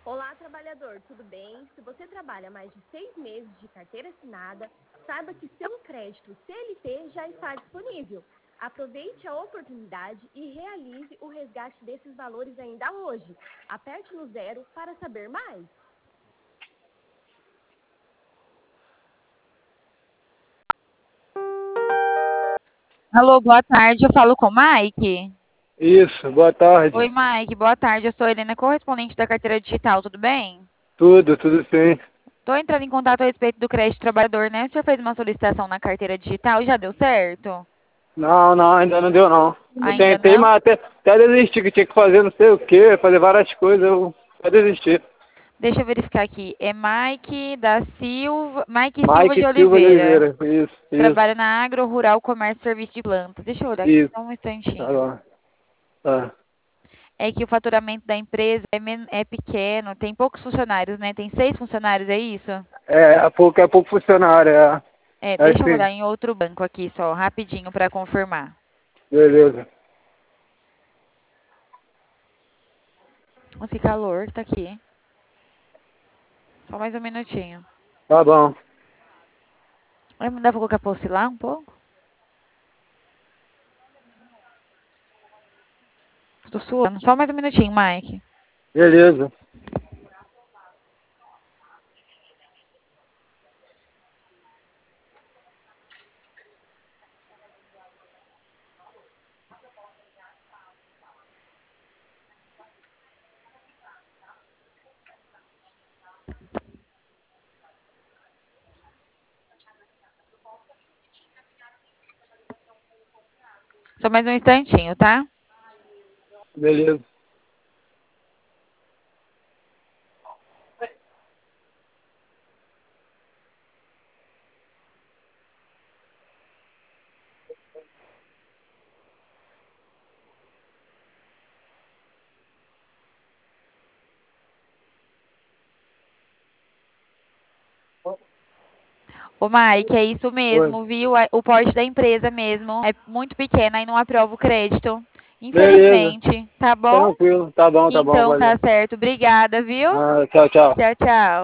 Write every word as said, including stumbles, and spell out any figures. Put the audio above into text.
Olá, trabalhador, tudo bem? Se você trabalha mais de seis meses de carteira assinada, saiba que seu crédito C L T já está disponível. Aproveite a oportunidade e realize o resgate desses valores ainda hoje. Aperte no zero para saber mais. Alô, boa tarde. Eu falo com o Mike. Isso, boa tarde. Oi, Mike. Boa tarde. Eu sou a Helena, correspondente da carteira digital. Tudo bem? Tudo, tudo sim. Estou entrando em contato a respeito do crédito trabalhador, né? O senhor fez uma solicitação na carteira digital e já deu certo? Não, não, ainda não deu não. Eu Ainda tentei, não? mas até, até desisti, que tinha que fazer não sei o que, fazer várias coisas, eu até desisti. Deixa eu verificar aqui. É Mike da Silva, Mike Silva de Mike Silva de Oliveira. Oliveira, isso, isso, Trabalha na Agro Rural Comércio e Serviço de Plantas. Deixa eu olhar aqui isso. só um Tá instantinho. bom. Tá. É que o faturamento da empresa é, men- é pequeno, tem poucos funcionários, né? Tem seis funcionários, é isso? É, é pouco, é pouco funcionário, é. É, É deixa eu sim, olhar em outro banco aqui só, rapidinho para confirmar. beleza. Nossa, que calor que tá aqui. Só mais um minutinho. Tá bom. Ai, não dá pra colocar pra oscilar um pouco? Tô suando. Só mais um minutinho, Mike. Beleza. Só mais um instantinho, tá? Beleza. Ô, Mike, é isso Oi. mesmo, viu? A- O porte da empresa mesmo é muito pequeno, aí não aprova o crédito. Beleza. Infelizmente, tá bom? Tranquilo. Tá bom, tá bom, Então tá valeu. certo. Obrigada, viu? Ah, tchau, tchau. Tchau, tchau.